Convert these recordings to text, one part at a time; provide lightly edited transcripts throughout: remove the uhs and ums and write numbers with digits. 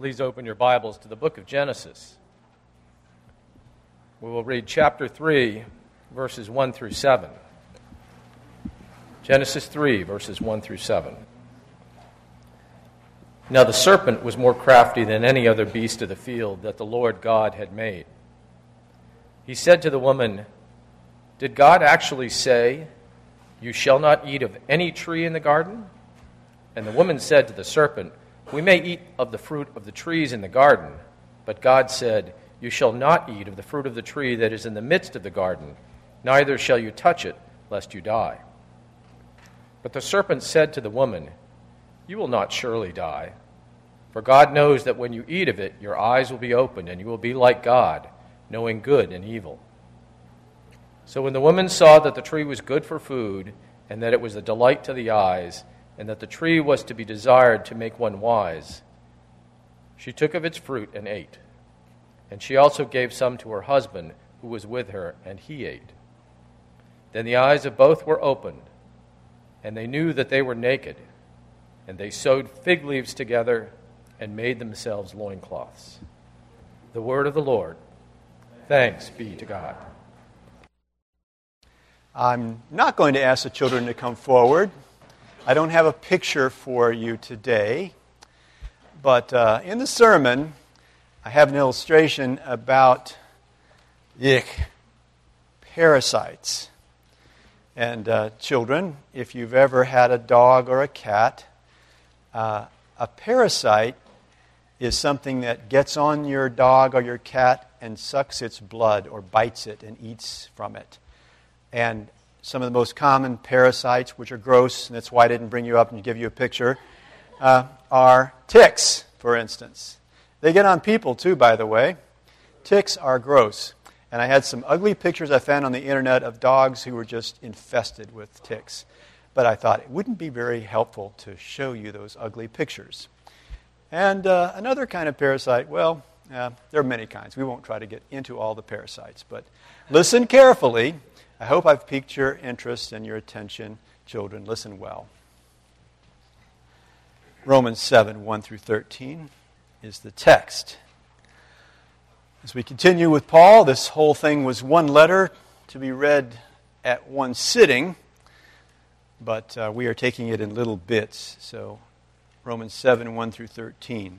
Please open your Bibles to the book of Genesis. We will read chapter 3, verses 1 through 7. Genesis 3, verses 1 through 7. Now the serpent was more crafty than any other beast of the field that the Lord God had made. He said to the woman, "Did God actually say, 'You shall not eat of any tree in the garden?' And the woman said to the serpent, 'We may eat of the fruit of the trees in the garden.' But God said, 'You shall not eat of the fruit of the tree that is in the midst of the garden, neither shall you touch it, lest you die.' But the serpent said to the woman, 'You will not surely die. For God knows that when you eat of it, your eyes will be opened, and you will be like God, knowing good and evil.' So when the woman saw that the tree was good for food, and that it was a delight to the eyes, and that the tree was to be desired to make one wise, she took of its fruit and ate. And she also gave some to her husband who was with her, and he ate. Then the eyes of both were opened, and they knew that they were naked, and they sewed fig leaves together and made themselves loincloths." The word of the Lord. Thanks be to God. I'm not going to ask the children to come forward. I don't have a picture for you today, but in the sermon, I have an illustration about parasites. And children, if you've ever had a dog or a cat, a parasite is something that gets on your dog or your cat and sucks its blood or bites it and eats from it. And some of the most common parasites, which are gross, and that's why I didn't bring you up and give you a picture, are ticks, for instance. They get on people too, by the way. Ticks are gross. And I had some ugly pictures I found on the internet of dogs who were just infested with ticks. But I thought it wouldn't be very helpful to show you those ugly pictures. And another kind of parasite, well, there are many kinds. We won't try to get into all the parasites. But listen carefully. I hope I've piqued your interest and your attention. Children, listen well. Romans 7, 1 through 13 is the text. As we continue with Paul, this whole thing was one letter to be read at one sitting, but we are taking it in little bits. So Romans 7, 1 through 13.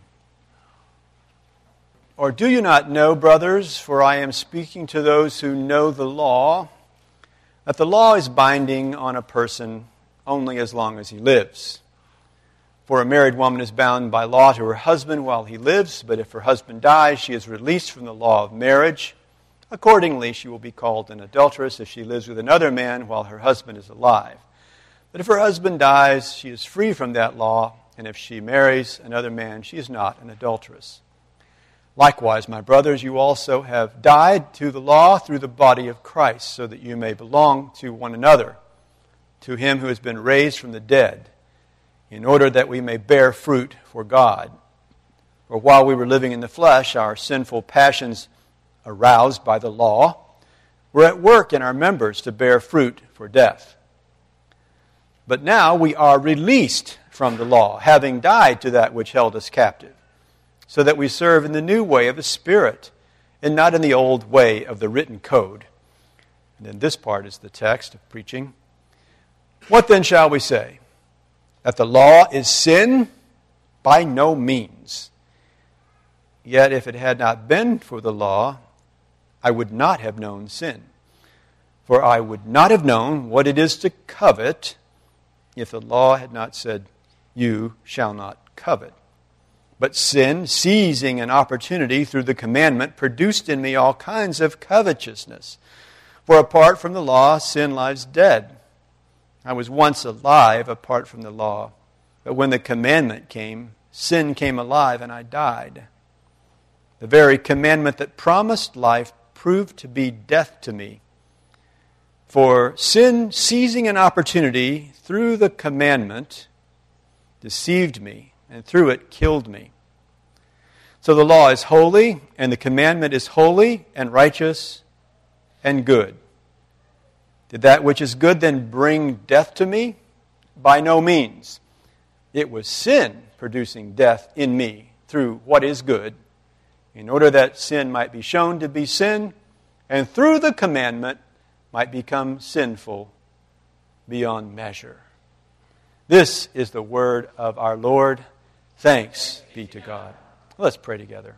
"Or do you not know, brothers, for I am speaking to those who know the law, that the law is binding on a person only as long as he lives. For a married woman is bound by law to her husband while he lives, but if her husband dies, she is released from the law of marriage. Accordingly, she will be called an adulteress if she lives with another man while her husband is alive. But if her husband dies, she is free from that law, and if she marries another man, she is not an adulteress. Likewise, my brothers, you also have died to the law through the body of Christ, so that you may belong to one another, to him who has been raised from the dead, in order that we may bear fruit for God. For while we were living in the flesh, our sinful passions, aroused by the law, were at work in our members to bear fruit for death. But now we are released from the law, having died to that which held us captive, so that we serve in the new way of the Spirit, and not in the old way of the written code." And then this part is the text of preaching. "What then shall we say? That the law is sin? By no means. Yet if it had not been for the law, I would not have known sin. For I would not have known what it is to covet if the law had not said, 'You shall not covet.' But sin, seizing an opportunity through the commandment, produced in me all kinds of covetousness. For apart from the law, sin lies dead. I was once alive apart from the law, but when the commandment came, sin came alive and I died. The very commandment that promised life proved to be death to me. For sin, seizing an opportunity through the commandment, deceived me, and through it killed me. So the law is holy, and the commandment is holy and righteous and good. Did that which is good then bring death to me? By no means. It was sin producing death in me through what is good, in order that sin might be shown to be sin, and through the commandment might become sinful beyond measure. This is the word of our Lord. Thanks be to God. Let's pray together.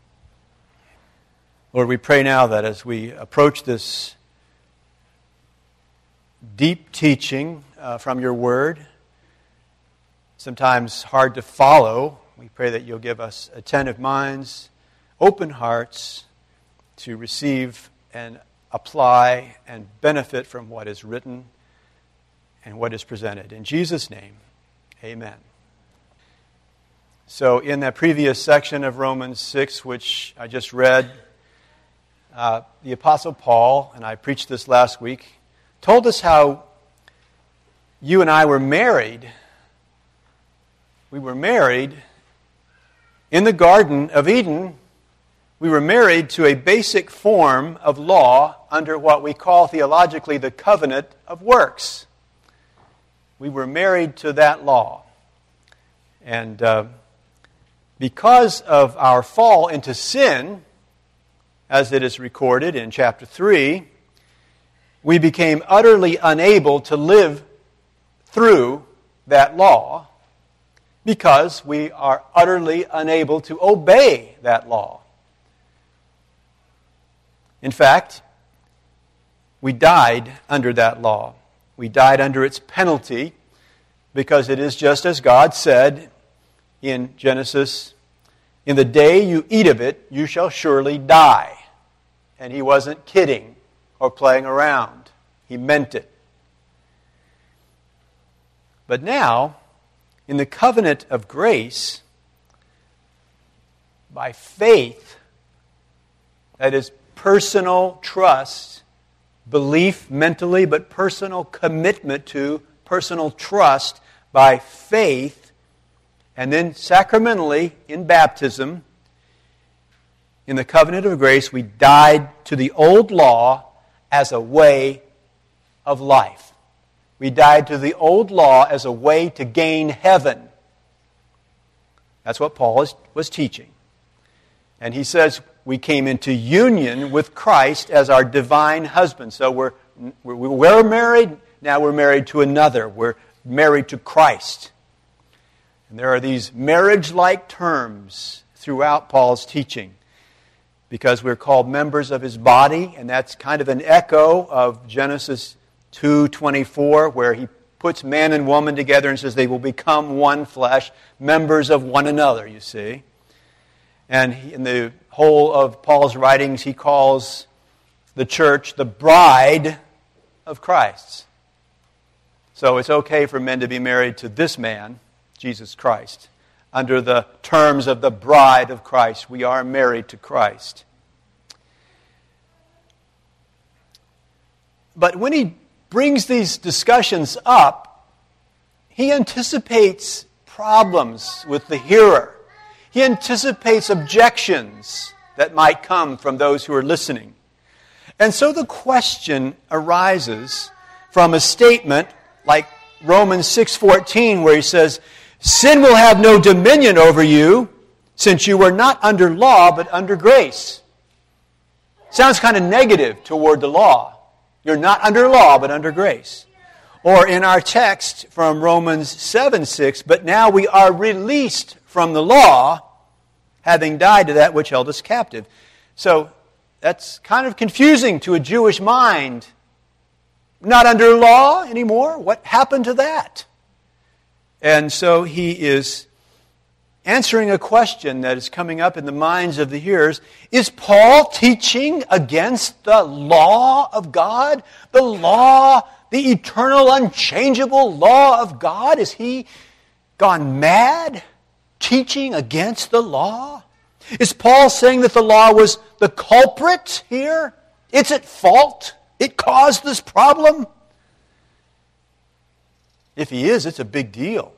Lord, we pray now that as we approach this deep teaching from your word, sometimes hard to follow, we pray that you'll give us attentive minds, open hearts to receive and apply and benefit from what is written and what is presented. In Jesus' name, amen. So in that previous section of Romans 6, which I just read, the Apostle Paul, and I preached this last week, told us how you and I were married. We were married in the Garden of Eden. We were married to a basic form of law under what we call theologically the covenant of works. We were married to that law. And because of our fall into sin, as it is recorded in chapter 3, we became utterly unable to live through that law because we are utterly unable to obey that law. In fact, we died under that law. We died under its penalty because it is just as God said in Genesis, "In the day you eat of it, you shall surely die." And he wasn't kidding or playing around. He meant it. But now, in the covenant of grace, by faith, that is personal trust, belief mentally, but personal commitment to, personal trust by faith, and then sacramentally in baptism, in the covenant of grace, we died to the old law as a way of life. We died to the old law as a way to gain heaven. That's what Paul was teaching. And he says we came into union with Christ as our divine husband. So we were married, now we're married to another. We're married to Christ. And there are these marriage-like terms throughout Paul's teaching because we're called members of his body, and that's kind of an echo of Genesis 2:24, where he puts man and woman together and says they will become one flesh, members of one another, you see. And in the whole of Paul's writings, he calls the church the bride of Christ. So it's okay for men to be married to this man, Jesus Christ. Under the terms of the bride of Christ, we are married to Christ. But when he brings these discussions up, he anticipates problems with the hearer. He anticipates objections that might come from those who are listening. And so the question arises from a statement like Romans 6:14, where he says, "Sin will have no dominion over you, since you were not under law, but under grace." Sounds kind of negative toward the law. You're not under law, but under grace. Or in our text from Romans 7:6, "But now we are released from the law, having died to that which held us captive." So that's kind of confusing to a Jewish mind. Not under law anymore? What happened to that? And so he is answering a question that is coming up in the minds of the hearers. Is Paul teaching against the law of God? The law, the eternal, unchangeable law of God? Is he gone mad teaching against the law? Is Paul saying that the law was the culprit here? It's at fault? It caused this problem? If he is, it's a big deal.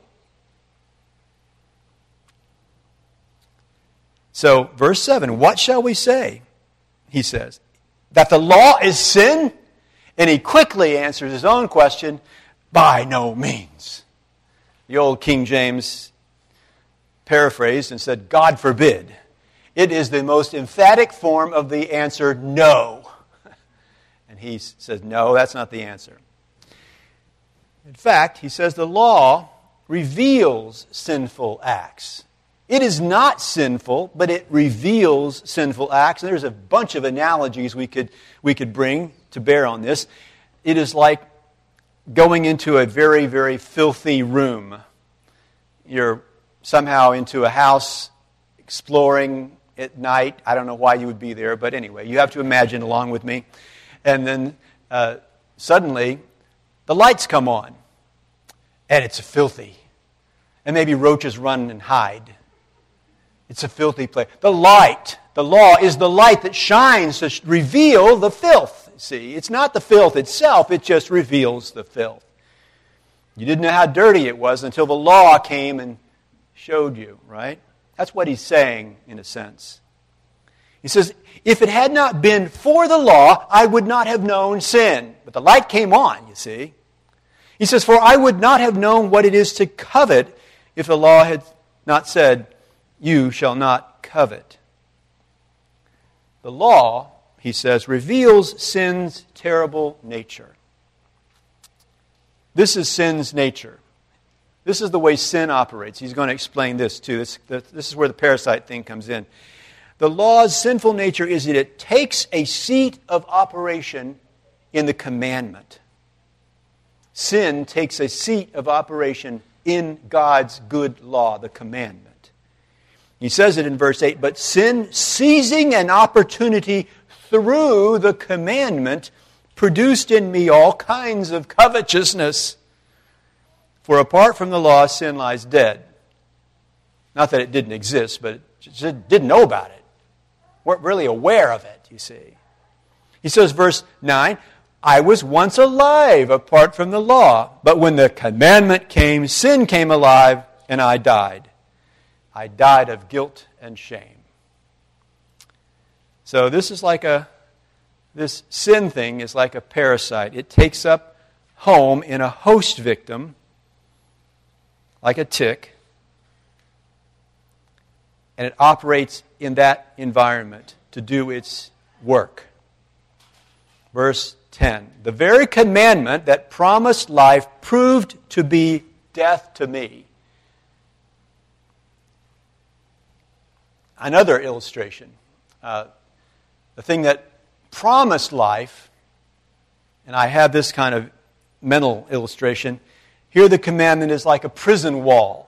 So, verse 7, "What shall we say?" he says. "That the law is sin?" And he quickly answers his own question, "By no means." The old King James paraphrased and said, God forbid. It is the most emphatic form of the answer, no. And he says, no, that's not the answer. In fact, he says the law reveals sinful acts. It is not sinful, but it reveals sinful acts. And there's a bunch of analogies we could bring to bear on this. It is like going into a very, very filthy room. You're somehow into a house exploring at night. I don't know why you would be there, but anyway, you have to imagine along with me. And then suddenly, the lights come on, and it's filthy. And maybe roaches run and hide. It's a filthy place. The light, the law, is the light that shines to reveal the filth. See, it's not the filth itself, it just reveals the filth. You didn't know how dirty it was until the law came and showed you, right? That's what he's saying, in a sense. He says, if it had not been for the law, I would not have known sin. But the light came on, you see. He says, for I would not have known what it is to covet if the law had not said, you shall not covet. The law, he says, reveals sin's terrible nature. This is sin's nature. This is the way sin operates. He's going to explain this too. This is where the parasite thing comes in. The law's sinful nature is that it takes a seat of operation in the commandment. Sin takes a seat of operation in God's good law, the commandment. He says it in verse 8, but sin, seizing an opportunity through the commandment, produced in me all kinds of covetousness. For apart from the law, sin lies dead. Not that it didn't exist, but it just didn't know about it. Weren't really aware of it, you see. He says, verse 9, I was once alive apart from the law, but when the commandment came, sin came alive, and I died. I died of guilt and shame. So this sin thing is like a parasite. It takes up home in a host victim, like a tick, and it operates in that environment to do its work. Verse 10, the very commandment that promised life proved to be death to me. Another illustration. The thing that promised life, and I have this kind of mental illustration. Here the commandment is like a prison wall.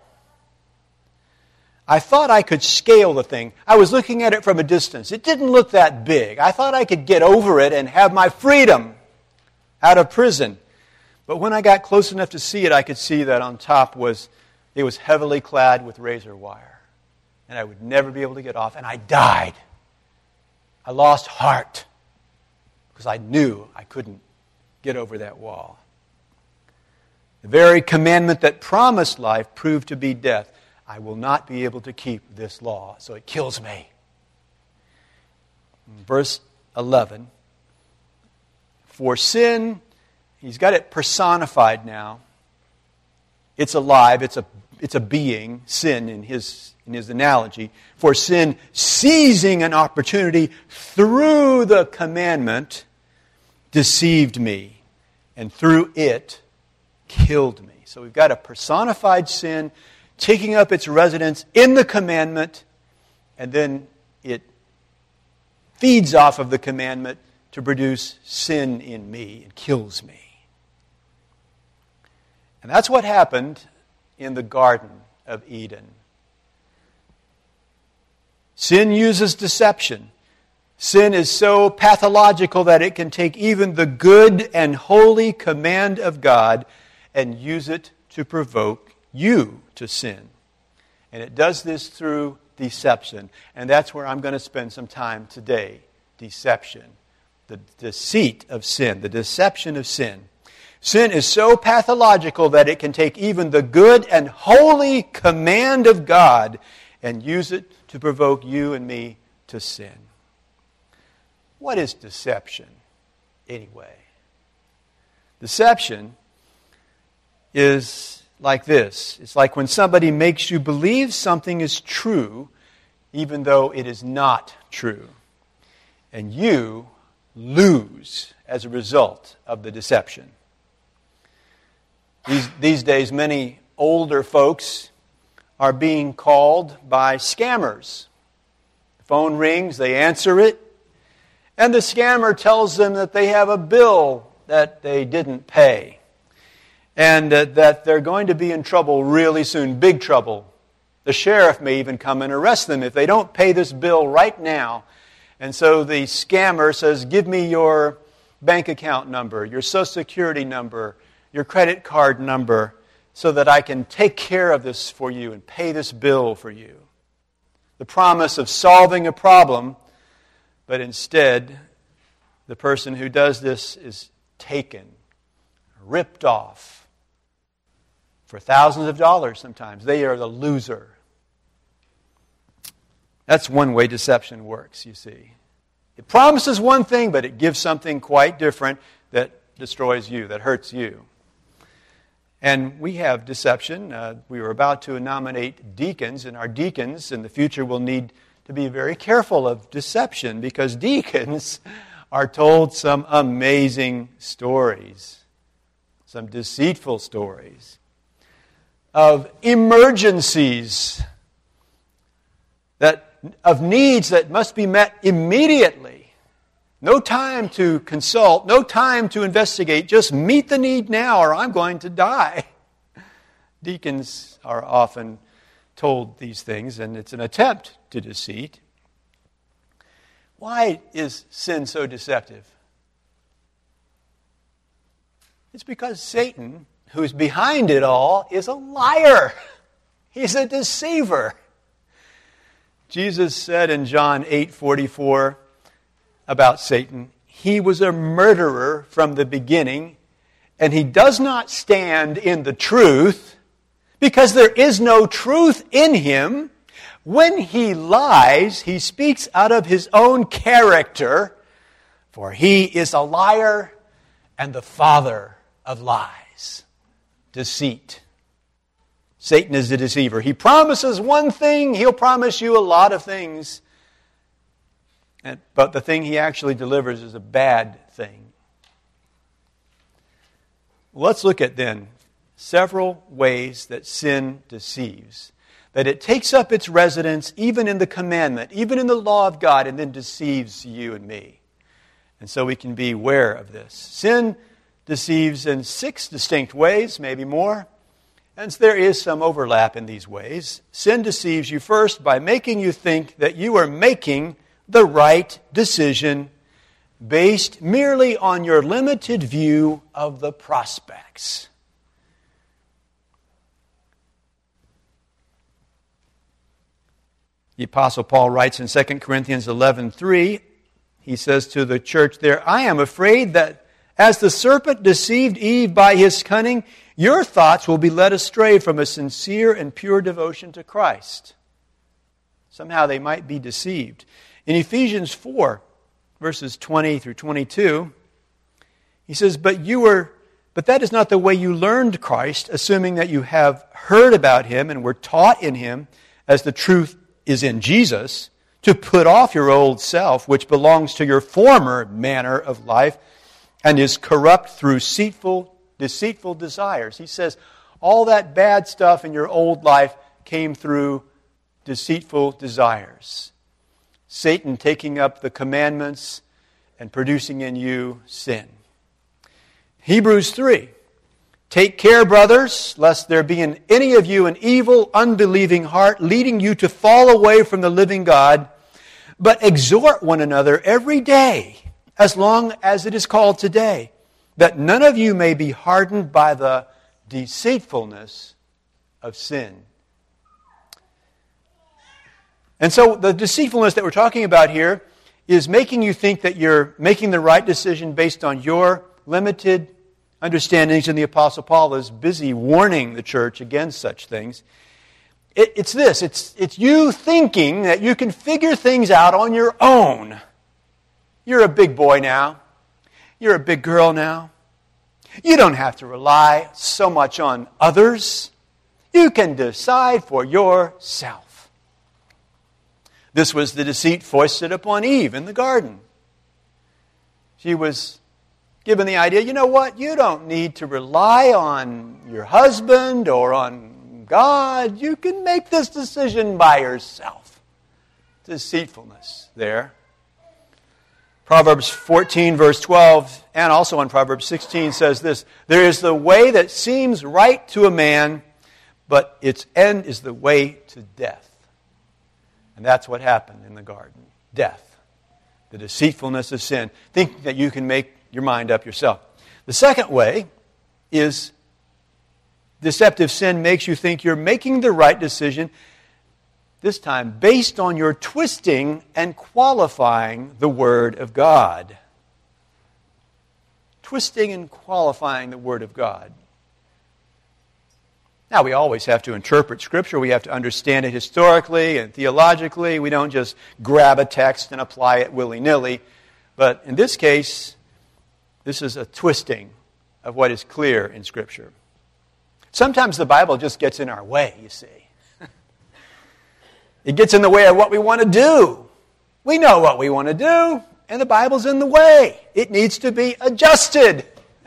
I thought I could scale the thing. I was looking at it from a distance. It didn't look that big. I thought I could get over it and have my freedom out of prison. But when I got close enough to see it, I could see that on top was heavily clad with razor wire. And I would never be able to get off. And I died. I lost heart because I knew I couldn't get over that wall. The very commandment that promised life proved to be death. I will not be able to keep this law, so it kills me. Verse 11. For sin, he's got it personified now. It's alive, it's a being, sin in his analogy. For sin, seizing an opportunity through the commandment, deceived me, and through it, killed me. So we've got a personified sin taking up its residence in the commandment, and then it feeds off of the commandment to produce sin in me and kills me. And that's what happened in the Garden of Eden. Sin uses deception. Sin is so pathological that it can take even the good and holy command of God and use it to provoke you to sin. And it does this through deception. And that's where I'm going to spend some time today. Deception. The deceit of sin. The deception of sin. Sin is so pathological that it can take even the good and holy command of God and use it to provoke you and me to sin. What is deception, anyway? Deception is like this. It's like when somebody makes you believe something is true, even though it is not true. And you lose as a result of the deception. These days, many older folks are being called by scammers. The phone rings, they answer it, and the scammer tells them that they have a bill that they didn't pay, and that they're going to be in trouble really soon, big trouble. The sheriff may even come and arrest them if they don't pay this bill right now. And so the scammer says, give me your bank account number, your Social Security number, your credit card number, so that I can take care of this for you and pay this bill for you. The promise of solving a problem, but instead, the person who does this is taken, ripped off for thousands of dollars sometimes. They are the loser. That's one way deception works, you see. It promises one thing, but it gives something quite different that destroys you, that hurts you. And we have deception. We were about to nominate deacons, and our deacons in the future will need to be very careful of deception, because deacons are told some amazing stories, some deceitful stories of emergencies, of needs that must be met immediately. No time to consult, no time to investigate, just meet the need now or I'm going to die. Deacons are often told these things, and it's an attempt to deceit. Why is sin so deceptive? It's because Satan, who's behind it all, is a liar. He's a deceiver. Jesus said in John 8:44 about Satan, he was a murderer from the beginning, and he does not stand in the truth, because there is no truth in him. When he lies, he speaks out of his own character, for he is a liar and the father of lies. Deceit. Satan is the deceiver. He promises one thing, he'll promise you a lot of things. But the thing he actually delivers is a bad thing. Let's look at then several ways that sin deceives. That it takes up its residence even in the commandment, even in the law of God, and then deceives you and me. And so we can be aware of this. Sin deceives in 6 distinct ways, maybe more. And there is some overlap in these ways. Sin deceives you first by making you think that you are making the right decision based merely on your limited view of the prospects. The Apostle Paul writes in 2 Corinthians 11:3, he says to the church there, I am afraid that as the serpent deceived Eve by his cunning, your thoughts will be led astray from a sincere and pure devotion to Christ. Somehow they might be deceived. In Ephesians 4, verses 20 through 22, he says, But that is not the way you learned Christ, assuming that you have heard about him and were taught in him, as the truth is in Jesus, to put off your old self, which belongs to your former manner of life and is corrupt through deceitful desires. He says all that bad stuff in your old life came through deceitful desires. Satan taking up the commandments and producing in you sin. Hebrews 3. Take care, brothers, lest there be in any of you an evil, unbelieving heart, leading you to fall away from the living God, but exhort one another every day, as long as it is called today, that none of you may be hardened by the deceitfulness of sin. And so the deceitfulness that we're talking about here is making you think that you're making the right decision based on your limited understandings, and the Apostle Paul is busy warning the church against such things. It's this. It's you thinking that you can figure things out on your own. You're a big boy now. You're a big girl now. You don't have to rely so much on others. You can decide for yourself. This was the deceit foisted upon Eve in the garden. She was given the idea, you know what, you don't need to rely on your husband or on God. You can make this decision by yourself. Deceitfulness there. Proverbs 14, verse 12, and also on Proverbs 16 says this, there is the way that seems right to a man, but its end is the way to death. And that's what happened in the garden. Death. The deceitfulness of sin. Thinking that you can make your mind up yourself. The second way is deceptive sin makes you think you're making the right decision, this time based on your twisting and qualifying the Word of God. Twisting and qualifying the Word of God. Now, we always have to interpret Scripture. We have to understand it historically and theologically. We don't just grab a text and apply it willy-nilly. But in this case, this is a twisting of what is clear in Scripture. Sometimes the Bible just gets in our way, you see. It gets in the way of what we want to do. We know what we want to do, and the Bible's in the way. It needs to be adjusted.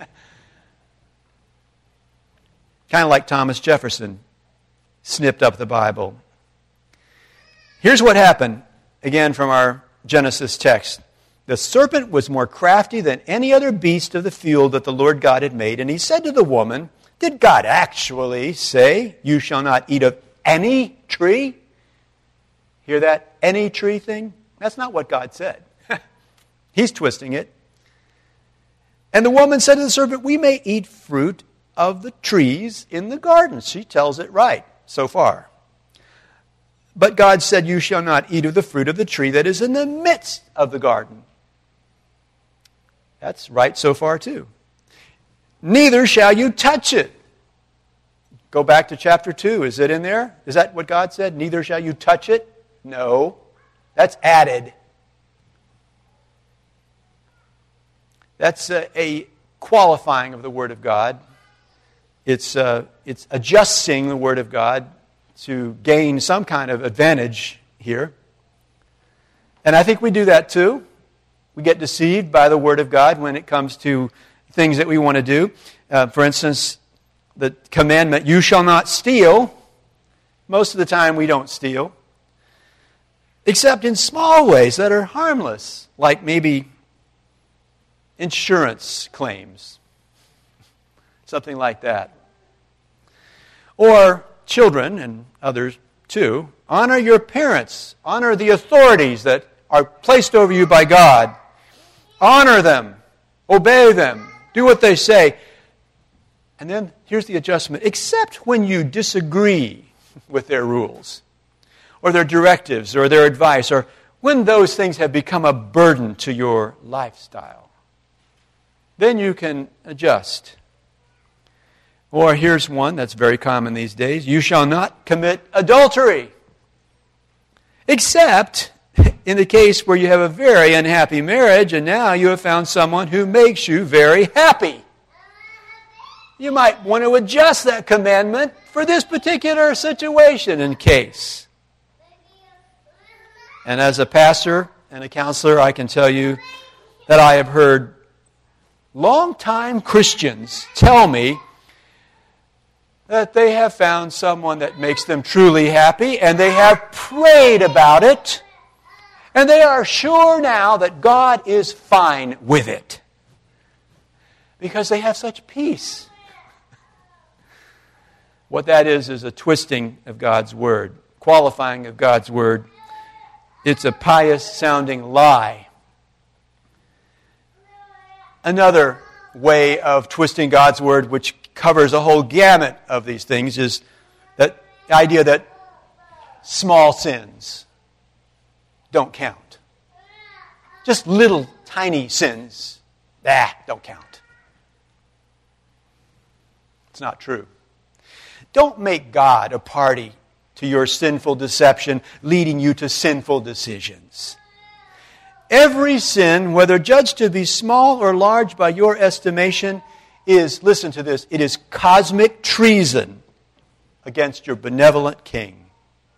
Kind of like Thomas Jefferson snipped up the Bible. Here's what happened, again from our Genesis text. The serpent was more crafty than any other beast of the field that the Lord God had made. And he said to the woman, did God actually say, you shall not eat of any tree? Hear that? Any tree thing? That's not what God said. He's twisting it. And the woman said to the serpent, we may eat fruit of the trees in the garden. She tells it right so far. But God said, you shall not eat of the fruit of the tree that is in the midst of the garden. That's right so far too. Neither shall you touch it. Go back to chapter 2. Is it in there? Is that what God said? Neither shall you touch it? No. That's added. That's a qualifying of the Word of God. It's adjusting the Word of God to gain some kind of advantage here. And I think we do that too. We get deceived by the Word of God when it comes to things that we want to do. For instance, the commandment, you shall not steal. Most of the time we don't steal. Except in small ways that are harmless, like maybe insurance claims. Something like that. Or children, and others too, honor your parents. Honor the authorities that are placed over you by God. Honor them. Obey them. Do what they say. And then here's the adjustment. Except when you disagree with their rules, or their directives, or their advice, or when those things have become a burden to your lifestyle. Then you can adjust. Or here's one that's very common these days. You shall not commit adultery. Except in the case where you have a very unhappy marriage and now you have found someone who makes you very happy. You might want to adjust that commandment for this particular situation and case. And as a pastor and a counselor, I can tell you that I have heard long-time Christians tell me that they have found someone that makes them truly happy, and they have prayed about it, and they are sure now that God is fine with it. Because they have such peace. What that is a twisting of God's Word, qualifying of God's Word. It's a pious-sounding lie. Another way of twisting God's Word, which covers a whole gamut of these things, is that idea that small sins don't count. Just little tiny sins, don't count. It's not true. Don't make God a party to your sinful deception, leading you to sinful decisions. Every sin, whether judged to be small or large by your estimation, is, listen to this, it is cosmic treason against your benevolent king.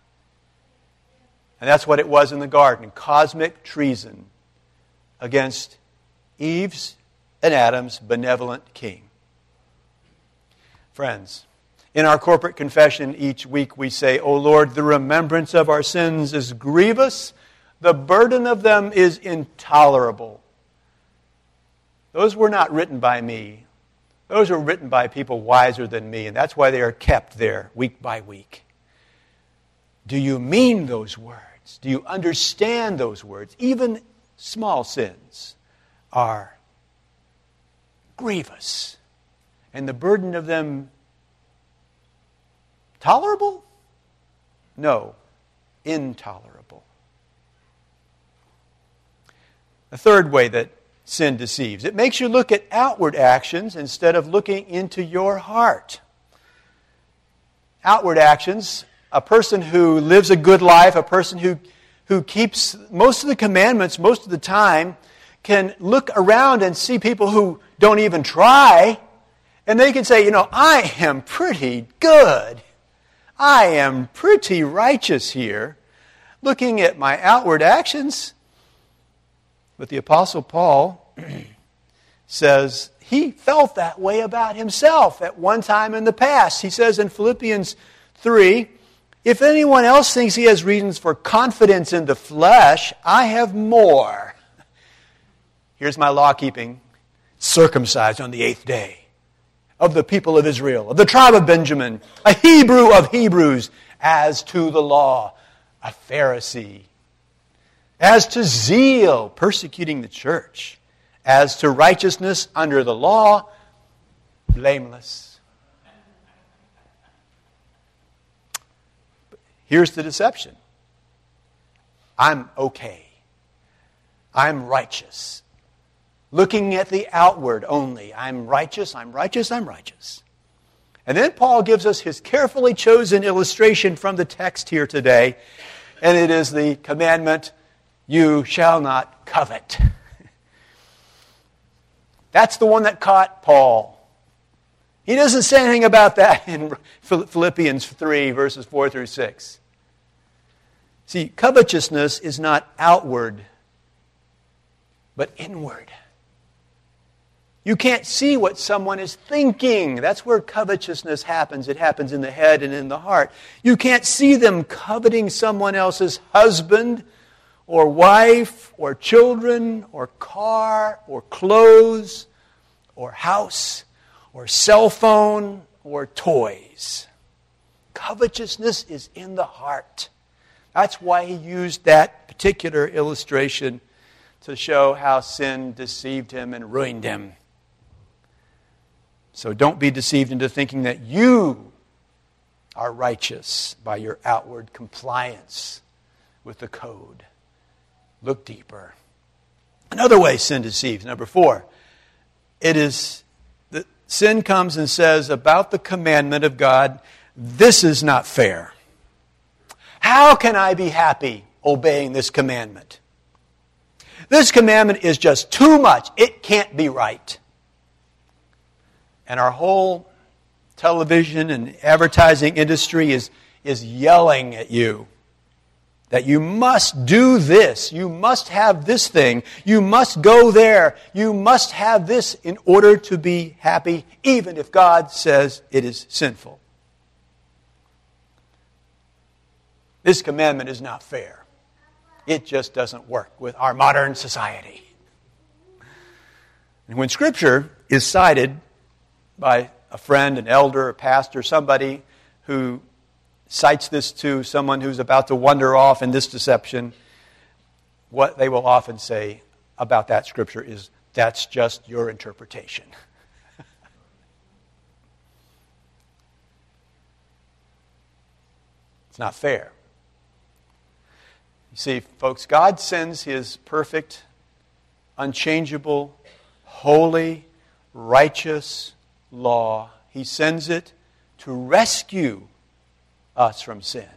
And that's what it was in the garden, cosmic treason against Eve's and Adam's benevolent king. Friends, in our corporate confession each week we say, O Lord, the remembrance of our sins is grievous, the burden of them is intolerable. Those were not written by me. Those were written by people wiser than me, and that's why they are kept there week by week. Do you mean those words? Do you understand those words? Even small sins are grievous, and the burden of them tolerable? No, intolerable. The third way that sin deceives, it makes you look at outward actions instead of looking into your heart. Outward actions, a person who lives a good life, a person who keeps most of the commandments most of the time, can look around and see people who don't even try, and they can say, I am pretty good. I am pretty righteous here, looking at my outward actions. But the Apostle Paul says he felt that way about himself at one time in the past. He says in Philippians 3, if anyone else thinks he has reasons for confidence in the flesh, I have more. Here's my law keeping, circumcised on the 8th day, of the people of Israel, of the tribe of Benjamin, a Hebrew of Hebrews, as to the law, a Pharisee, as to zeal, persecuting the church, as to righteousness under the law, blameless. But here's the deception. I'm okay. I'm righteous. Looking at the outward only. I'm righteous, I'm righteous, I'm righteous. And then Paul gives us his carefully chosen illustration from the text here today, and it is the commandment, you shall not covet. That's the one that caught Paul. He doesn't say anything about that in Philippians 3, verses 4 through 6. See, covetousness is not outward, but inward. You can't see what someone is thinking. That's where covetousness happens. It happens in the head and in the heart. You can't see them coveting someone else's husband or wife or children or car or clothes or house or cell phone or toys. Covetousness is in the heart. That's why he used that particular illustration to show how sin deceived him and ruined him. So don't be deceived into thinking that you are righteous by your outward compliance with the code. Look deeper. Another way sin deceives, number 4, it is that sin comes and says about the commandment of God, this is not fair. How can I be happy obeying this commandment? This commandment is just too much. It can't be right. And our whole television and advertising industry is yelling at you that you must do this, you must have this thing, you must go there, you must have this in order to be happy, even if God says it is sinful. This commandment is not fair. It just doesn't work with our modern society. And when Scripture is cited by a friend, an elder, a pastor, somebody who cites this to someone who's about to wander off in this deception, what they will often say about that Scripture is, that's just your interpretation. It's not fair. You see, folks, God sends His perfect, unchangeable, holy, righteous law. He sends it to rescue us from sin.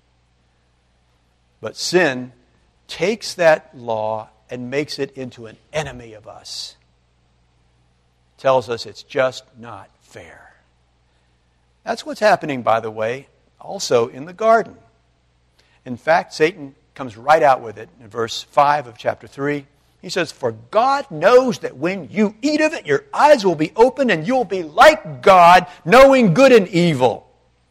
But sin takes that law and makes it into an enemy of us. tells us it's just not fair. That's what's happening, by the way, also in the garden. In fact, Satan comes right out with it in verse 5 of chapter 3. He says, "For God knows that when you eat of it, your eyes will be opened and you'll be like God, knowing good and evil."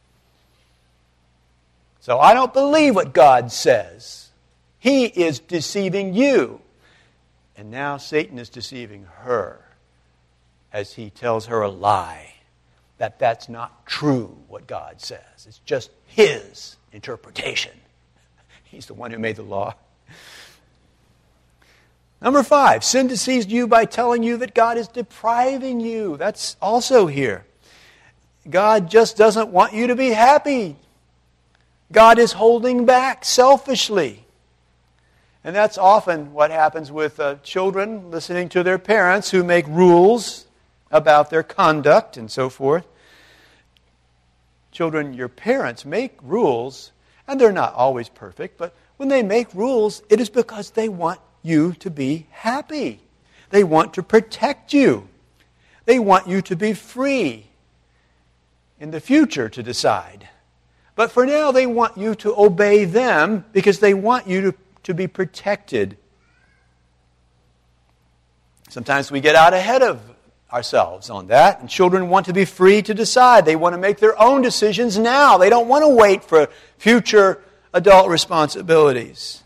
So I don't believe what God says. He is deceiving you. And now Satan is deceiving her as he tells her a lie, that that's not true what God says. It's just his interpretation. He's the one who made the law. Number 5, sin deceives you by telling you that God is depriving you. That's also here. God just doesn't want you to be happy. God is holding back selfishly. And that's often what happens with children listening to their parents who make rules about their conduct and so forth. Children, your parents make rules, and they're not always perfect, but when they make rules, it is because they want you to be happy. They want to protect you. They want you to be free in the future to decide. But for now, they want you to obey them because they want you to be protected. Sometimes we get out ahead of ourselves on that, and children want to be free to decide. They want to make their own decisions now. They don't want to wait for future adult responsibilities.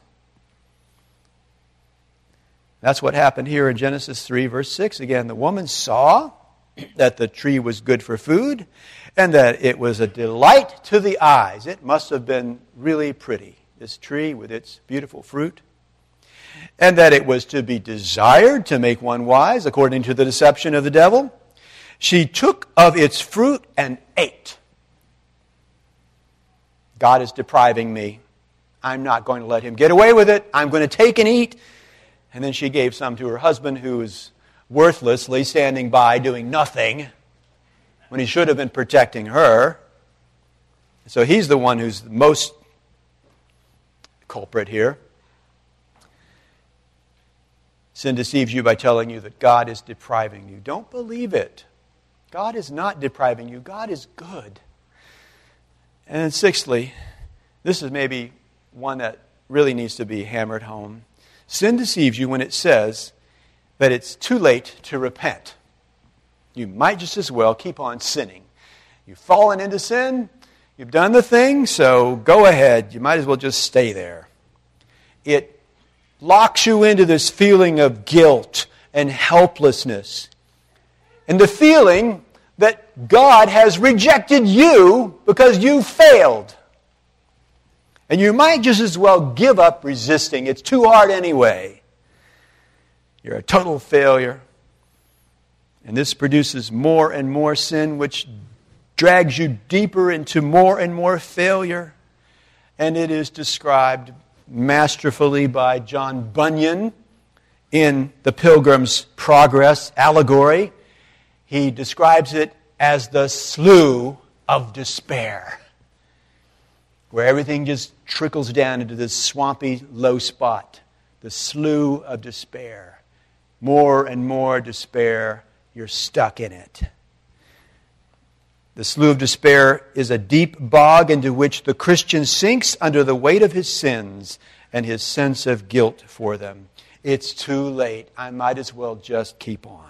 That's what happened here in Genesis 3, verse 6. Again, the woman saw that the tree was good for food and that it was a delight to the eyes. It must have been really pretty, this tree with its beautiful fruit. And that it was to be desired to make one wise, according to the deception of the devil. She took of its fruit and ate. God is depriving me. I'm not going to let him get away with it. I'm going to take and eat. And then she gave some to her husband, who was worthlessly standing by doing nothing when he should have been protecting her. So he's the one who's the most culprit here. Sin deceives you by telling you that God is depriving you. Don't believe it. God is not depriving you. God is good. And then sixthly, this is maybe one that really needs to be hammered home. Sin deceives you when it says that it's too late to repent. You might just as well keep on sinning. You've fallen into sin. You've done the thing, so go ahead. You might as well just stay there. It locks you into this feeling of guilt and helplessness. And the feeling that God has rejected you because you failed. And you might just as well give up resisting. It's too hard anyway. You're a total failure. And this produces more and more sin, which drags you deeper into more and more failure. And it is described masterfully by John Bunyan in the Pilgrim's Progress allegory. He describes it as the slough of despair, where everything just trickles down into this swampy low spot. The slough of despair. More and more despair. You're stuck in it. The slough of despair is a deep bog into which the Christian sinks under the weight of his sins and his sense of guilt for them. It's too late. I might as well just keep on.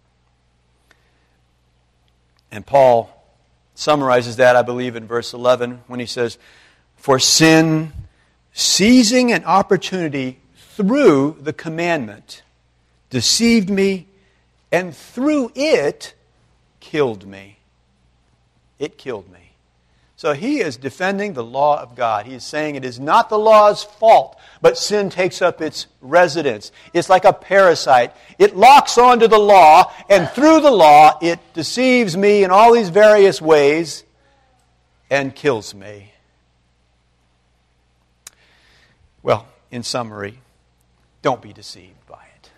And Paul summarizes that, I believe, in verse 11 when he says, "For sin, seizing an opportunity through the commandment, deceived me, and through it killed me." It killed me. So he is defending the law of God. He is saying it is not the law's fault, but sin takes up its residence. It's like a parasite. It locks onto the law, and through the law, it deceives me in all these various ways and kills me. Well, in summary, don't be deceived by it.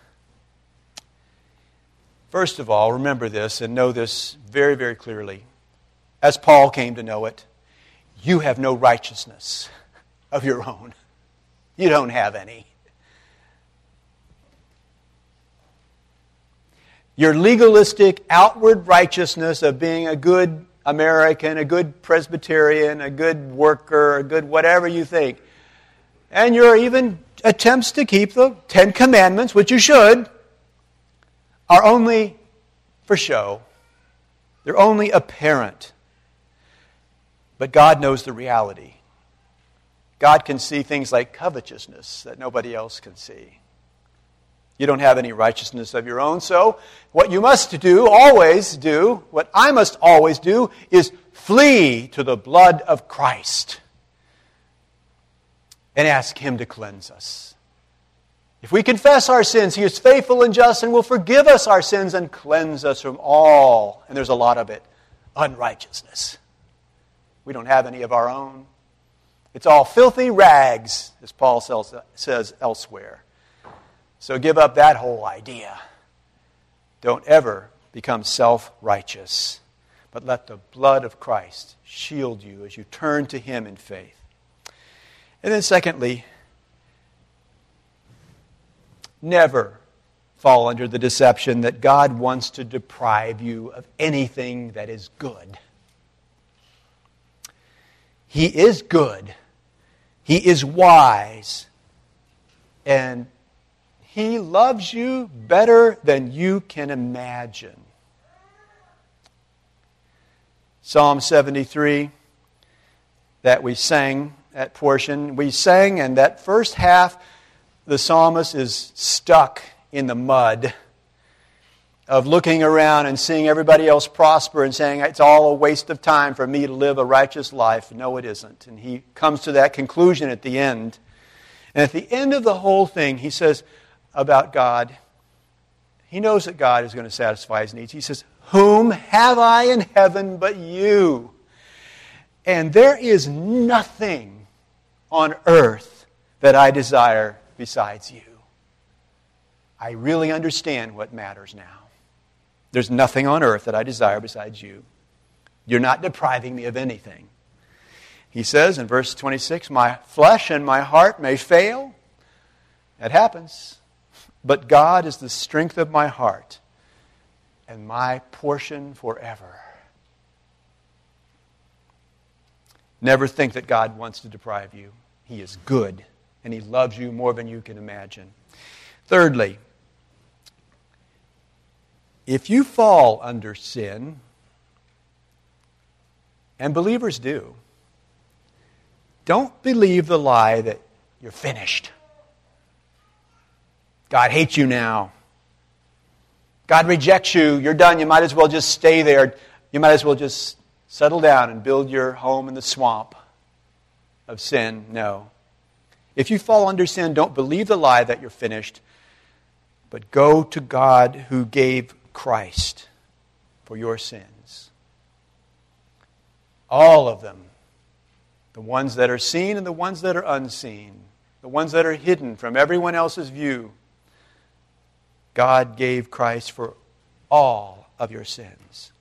First of all, remember this and know this very, very clearly. As Paul came to know it, you have no righteousness of your own. You don't have any. Your legalistic outward righteousness of being a good American, a good Presbyterian, a good worker, a good whatever you think, and your even attempts to keep the 10 Commandments, which you should, are only for show. They're only apparent. But God knows the reality. God can see things like covetousness that nobody else can see. You don't have any righteousness of your own, so what you must do, always do, what I must always do, is flee to the blood of Christ and ask Him to cleanse us. If we confess our sins, He is faithful and just and will forgive us our sins and cleanse us from all, and there's a lot of it, unrighteousness. We don't have any of our own. It's all filthy rags, as Paul says elsewhere. So give up that whole idea. Don't ever become self-righteous, but let the blood of Christ shield you as you turn to Him in faith. And then secondly, never fall under the deception that God wants to deprive you of anything that is good. He is good. He is wise. And He loves you better than you can imagine. Psalm 73 that we sang, that portion, we sang, and that first half, the psalmist is stuck in the mud of looking around and seeing everybody else prosper and saying, it's all a waste of time for me to live a righteous life. No, it isn't. And he comes to that conclusion at the end. And at the end of the whole thing, he says about God, he knows that God is going to satisfy his needs. He says, whom have I in heaven but you? And there is nothing on earth that I desire besides you. I really understand what matters now. There's nothing on earth that I desire besides you. You're not depriving me of anything. He says in verse 26, my flesh and my heart may fail. That happens. But God is the strength of my heart and my portion forever. Never think that God wants to deprive you. He is good, and He loves you more than you can imagine. Thirdly, if you fall under sin, and believers do, don't believe the lie that you're finished. God hates you now. God rejects you. You're done. You might as well just stay there. You might as well just settle down and build your home in the swamp of sin. No. If you fall under sin, don't believe the lie that you're finished, but go to God who gave Christ for your sins. All of them. The ones that are seen and the ones that are unseen. The ones that are hidden from everyone else's view. God gave Christ for all of your sins.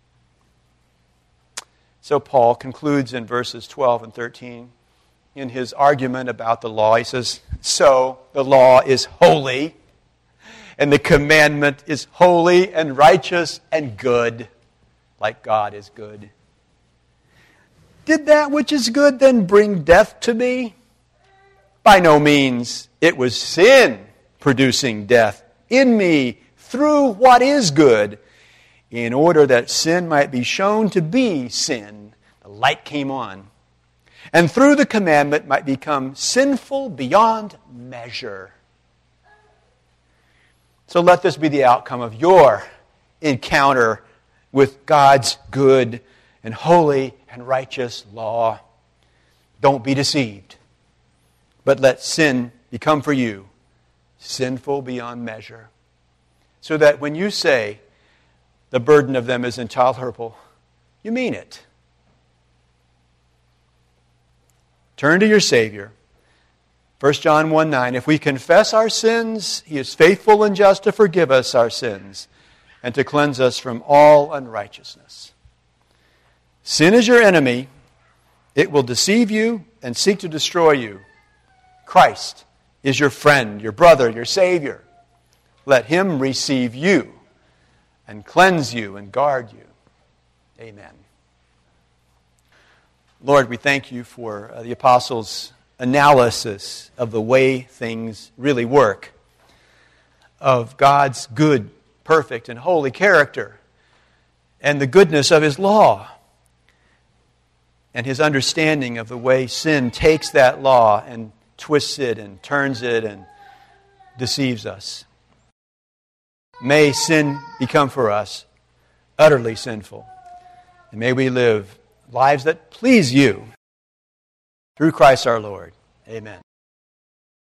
So Paul concludes in verses 12 and 13 in his argument about the law. He says, so the law is holy, and the commandment is holy and righteous and good, like God is good. Did that which is good then bring death to me? By no means. It was sin producing death in me through what is good, in order that sin might be shown to be sin. The light came on. And through the commandment might become sinful beyond measure. So let this be the outcome of your encounter with God's good and holy and righteous law. Don't be deceived, but let sin become for you sinful beyond measure, so that when you say the burden of them is intolerable, you mean it. Turn to your Savior. 1 John 1:9, if we confess our sins, He is faithful and just to forgive us our sins and to cleanse us from all unrighteousness. Sin is your enemy. It will deceive you and seek to destroy you. Christ is your friend, your brother, your Savior. Let Him receive you and cleanse you and guard you. Amen. Lord, we thank you for the apostles' analysis of the way things really work, of God's good, perfect, and holy character, and the goodness of His law, and His understanding of the way sin takes that law and twists it and turns it and deceives us. May sin become for us utterly sinful, and may we live lives that please you through Christ our Lord. Amen.